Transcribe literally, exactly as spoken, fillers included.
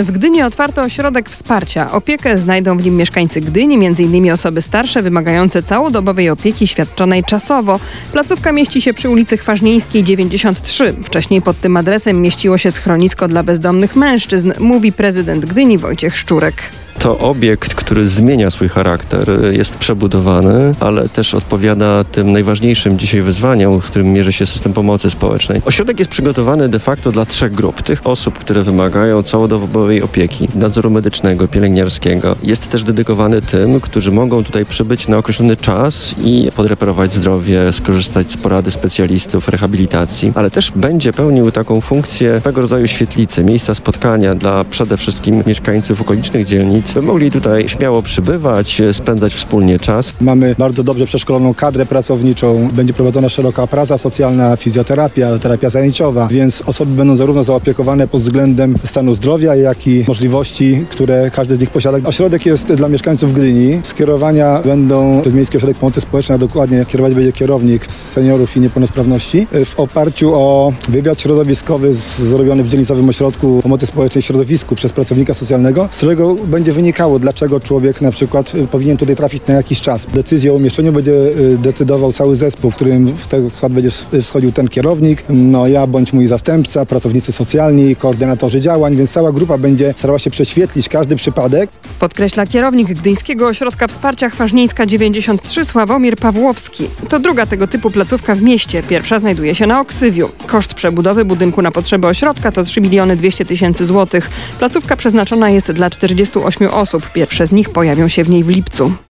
W Gdyni otwarto ośrodek wsparcia. Opiekę znajdą w nim mieszkańcy Gdyni, między innymi osoby starsze wymagające całodobowej opieki świadczonej czasowo. Placówka mieści się przy ulicy Chwaźnieńskiej dziewięćdziesiąt trzy. Wcześniej pod tym adresem mieściło się schronisko dla bezdomnych mężczyzn, mówi prezydent Gdyni Wojciech Szczurek. To obiekt, który zmienia swój charakter, jest przebudowany, ale też odpowiada tym najważniejszym dzisiaj wyzwaniom, z którym mierzy się system pomocy społecznej. Ośrodek jest przygotowany de facto dla trzech grup. Tych osób, które wymagają całodobowej opieki, nadzoru medycznego, pielęgniarskiego. Jest też dedykowany tym, którzy mogą tutaj przybyć na określony czas i podreperować zdrowie, skorzystać z porady specjalistów, rehabilitacji, ale też będzie pełnił taką funkcję tego rodzaju świetlicy, miejsca spotkania dla przede wszystkim mieszkańców okolicznych dzielnic, by mogli tutaj śmiało przybywać, spędzać wspólnie czas. Mamy bardzo dobrze przeszkoloną kadrę pracowniczą, będzie prowadzona szeroka praca socjalna, fizjoterapia, terapia zajęciowa, więc osoby będą zarówno zaopiekowane pod względem stanu zdrowia, jak i możliwości, które każdy z nich posiada. Ośrodek jest dla mieszkańców Gdyni. Skierowania będą przez Miejski Ośrodek Pomocy Społecznej, a dokładnie kierować będzie kierownik seniorów i niepełnosprawności. W oparciu o wywiad środowiskowy zrobiony w Dzielnicowym Ośrodku Pomocy Społecznej w środowisku przez pracownika socjalnego, z którego będzie wynikało, dlaczego człowiek na przykład powinien tutaj trafić na jakiś czas. Decyzję o umieszczeniu będzie decydował cały zespół, w którym w ten skład będzie wchodził ten kierownik, no ja bądź mój zastępca, pracownicy socjalni, koordynatorzy działań, więc cała grupa będzie starała się prześwietlić każdy przypadek. Podkreśla kierownik Gdyńskiego Ośrodka Wsparcia Chwaźnieńska dziewięćdziesiąt trzy Sławomir Pawłowski. To druga tego typu placówka w mieście. Pierwsza znajduje się na Oksywiu. Koszt przebudowy budynku na potrzeby ośrodka to trzy miliony dwieście tysięcy złotych. Placówka przeznaczona jest dla czterdziestu ośmiu osób. Pierwsze z nich pojawią się w niej w lipcu.